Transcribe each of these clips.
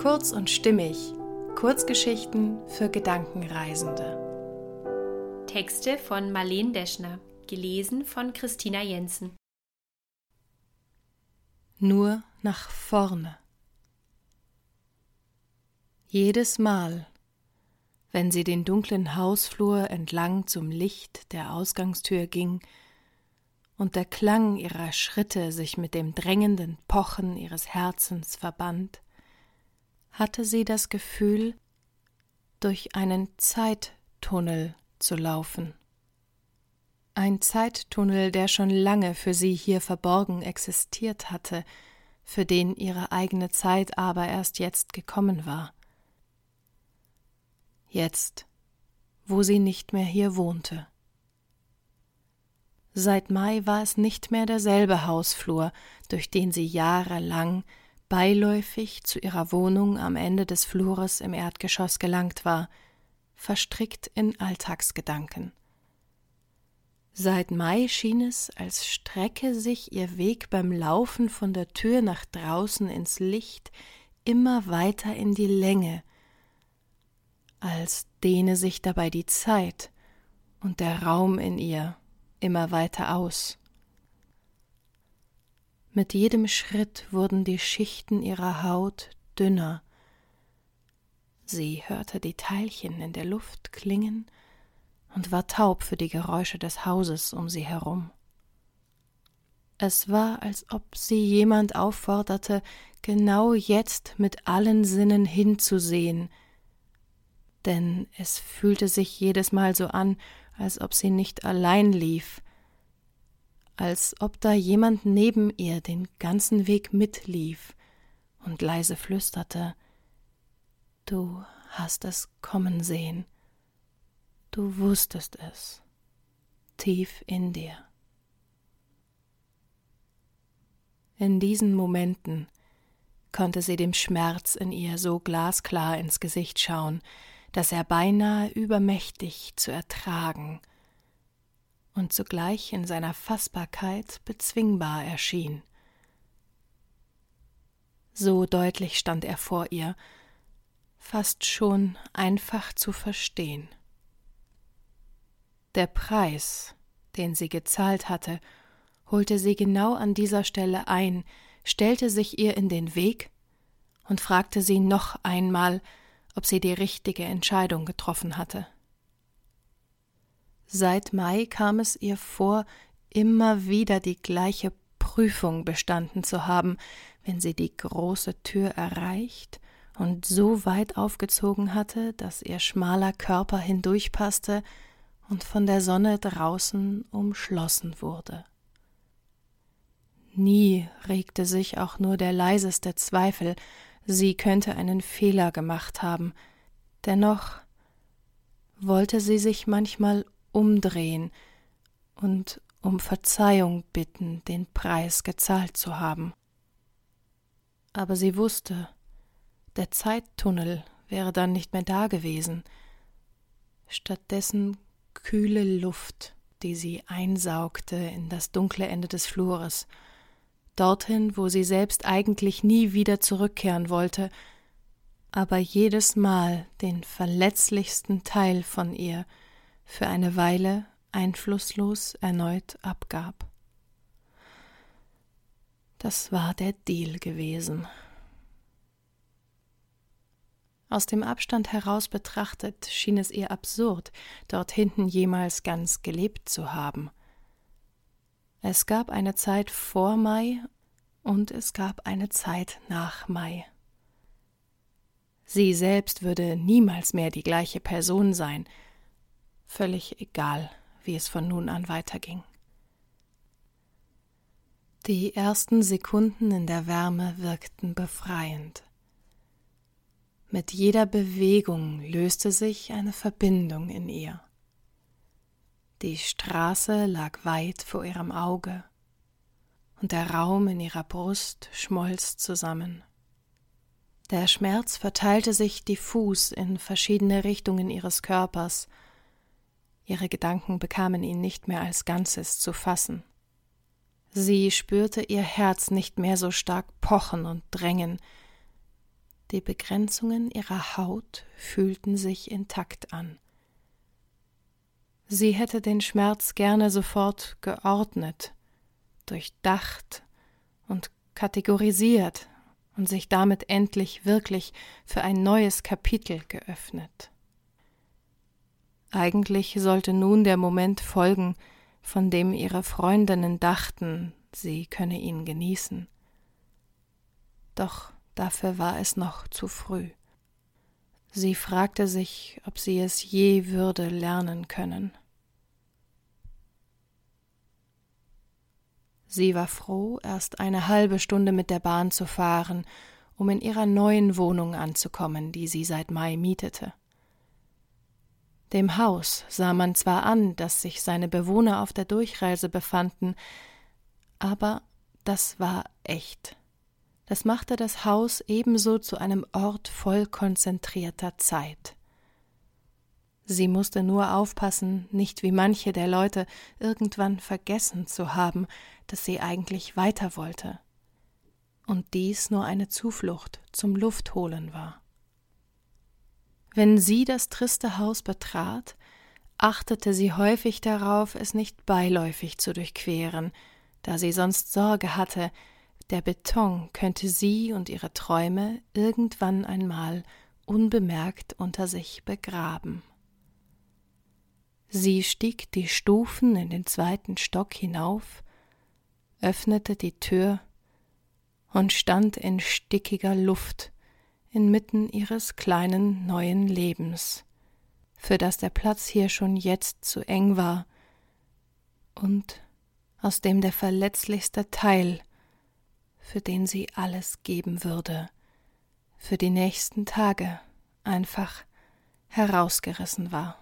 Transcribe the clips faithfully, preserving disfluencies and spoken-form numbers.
Kurz und stimmig. Kurzgeschichten für Gedankenreisende. Texte von Marlene Deschner, gelesen von Christina Jensen. Nur nach vorne. Jedes Mal, wenn sie den dunklen Hausflur entlang zum Licht der Ausgangstür ging und der Klang ihrer Schritte sich mit dem drängenden Pochen ihres Herzens verband, hatte sie das Gefühl, durch einen Zeittunnel zu laufen. Ein Zeittunnel, der schon lange für sie hier verborgen existiert hatte, für den ihre eigene Zeit aber erst jetzt gekommen war. Jetzt, wo sie nicht mehr hier wohnte. Seit Mai war es nicht mehr derselbe Hausflur, durch den sie jahrelang beiläufig zu ihrer Wohnung am Ende des Flures im Erdgeschoss gelangt war, verstrickt in Alltagsgedanken. Seit Mai schien es, als strecke sich ihr Weg beim Laufen von der Tür nach draußen ins Licht immer weiter in die Länge, als dehne sich dabei die Zeit und der Raum in ihr immer weiter aus. Mit jedem Schritt wurden die Schichten ihrer Haut dünner. Sie hörte die Teilchen in der Luft klingen und war taub für die Geräusche des Hauses um sie herum. Es war, als ob sie jemand aufforderte, genau jetzt mit allen Sinnen hinzusehen, denn es fühlte sich jedes Mal so an, als ob sie nicht allein lief, als ob da jemand neben ihr den ganzen Weg mitlief und leise flüsterte: »Du hast es kommen sehen. Du wusstest es, tief in dir.« In diesen Momenten konnte sie dem Schmerz in ihr so glasklar ins Gesicht schauen, dass er beinahe übermächtig zu ertragen und zugleich in seiner Fassbarkeit bezwingbar erschien. So deutlich stand er vor ihr, fast schon einfach zu verstehen. Der Preis, den sie gezahlt hatte, holte sie genau an dieser Stelle ein, stellte sich ihr in den Weg und fragte sie noch einmal, ob sie die richtige Entscheidung getroffen hatte. Seit Mai kam es ihr vor, immer wieder die gleiche Prüfung bestanden zu haben, wenn sie die große Tür erreicht und so weit aufgezogen hatte, dass ihr schmaler Körper hindurchpasste und von der Sonne draußen umschlossen wurde. Nie regte sich auch nur der leiseste Zweifel, sie könnte einen Fehler gemacht haben. Dennoch wollte sie sich manchmal umdrehen und um Verzeihung bitten, den Preis gezahlt zu haben. Aber sie wusste, der Zeittunnel wäre dann nicht mehr da gewesen. Stattdessen kühle Luft, die sie einsaugte in das dunkle Ende des Flures, dorthin, wo sie selbst eigentlich nie wieder zurückkehren wollte, aber jedes Mal den verletzlichsten Teil von ihr für eine Weile einflusslos erneut abgab. Das war der Deal gewesen. Aus dem Abstand heraus betrachtet schien es ihr absurd, dort hinten jemals ganz gelebt zu haben. Es gab eine Zeit vor Mai und es gab eine Zeit nach Mai. Sie selbst würde niemals mehr die gleiche Person sein, völlig egal, wie es von nun an weiterging. Die ersten Sekunden in der Wärme wirkten befreiend. Mit jeder Bewegung löste sich eine Verbindung in ihr. Die Straße lag weit vor ihrem Auge und der Raum in ihrer Brust schmolz zusammen. Der Schmerz verteilte sich diffus in verschiedene Richtungen ihres Körpers. Ihre Gedanken bekamen ihn nicht mehr als Ganzes zu fassen. Sie spürte ihr Herz nicht mehr so stark pochen und drängen. Die Begrenzungen ihrer Haut fühlten sich intakt an. Sie hätte den Schmerz gerne sofort geordnet, durchdacht und kategorisiert und sich damit endlich wirklich für ein neues Kapitel geöffnet. Eigentlich sollte nun der Moment folgen, von dem ihre Freundinnen dachten, sie könne ihn genießen. Doch dafür war es noch zu früh. Sie fragte sich, ob sie es je würde lernen können. Sie war froh, erst eine halbe Stunde mit der Bahn zu fahren, um in ihrer neuen Wohnung anzukommen, die sie seit Mai mietete. Dem Haus sah man zwar an, dass sich seine Bewohner auf der Durchreise befanden, aber das war echt. Das machte das Haus ebenso zu einem Ort voll konzentrierter Zeit. Sie musste nur aufpassen, nicht wie manche der Leute irgendwann vergessen zu haben, dass sie eigentlich weiter wollte und dies nur eine Zuflucht zum Luftholen war. Wenn sie das triste Haus betrat, achtete sie häufig darauf, es nicht beiläufig zu durchqueren, da sie sonst Sorge hatte, der Beton könnte sie und ihre Träume irgendwann einmal unbemerkt unter sich begraben. Sie stieg die Stufen in den zweiten Stock hinauf, öffnete die Tür und stand in stickiger Luft inmitten ihres kleinen neuen Lebens, für das der Platz hier schon jetzt zu eng war und aus dem der verletzlichste Teil, für den sie alles geben würde, für die nächsten Tage einfach herausgerissen war.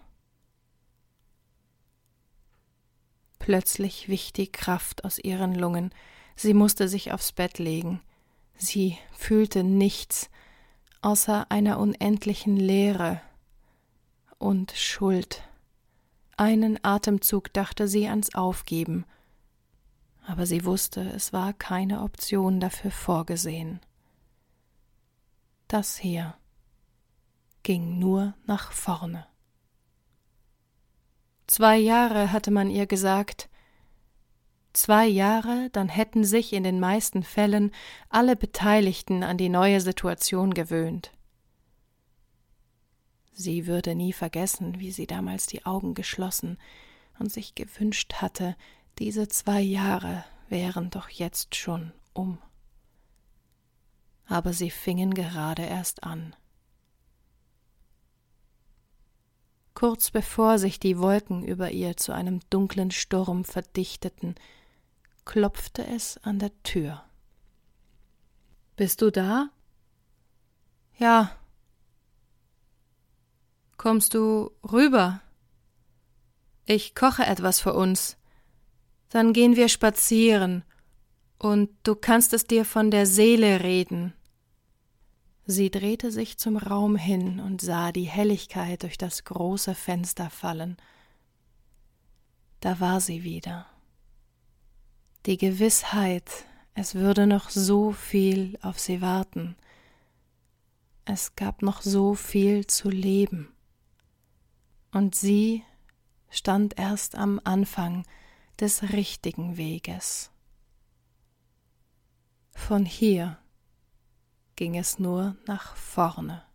Plötzlich wich die Kraft aus ihren Lungen, sie musste sich aufs Bett legen. Sie fühlte nichts außer einer unendlichen Leere und Schuld. Einen Atemzug dachte sie ans Aufgeben, aber sie wusste, es war keine Option dafür vorgesehen. Das hier ging nur nach vorne. Zwei Jahre hatte man ihr gesagt. Zwei Jahre, dann hätten sich in den meisten Fällen alle Beteiligten an die neue Situation gewöhnt. Sie würde nie vergessen, wie sie damals die Augen geschlossen und sich gewünscht hatte, diese zwei Jahre wären doch jetzt schon um. Aber sie fingen gerade erst an. Kurz bevor sich die Wolken über ihr zu einem dunklen Sturm verdichteten, klopfte es an der Tür. »Bist du da?« »Ja.« »Kommst du rüber? Ich koche etwas für uns. Dann gehen wir spazieren und du kannst es dir von der Seele reden.« Sie drehte sich zum Raum hin und sah die Helligkeit durch das große Fenster fallen. Da war sie wieder. Die Gewissheit, es würde noch so viel auf sie warten. Es gab noch so viel zu leben. Und sie stand erst am Anfang des richtigen Weges. Von hier ging es nur nach vorne.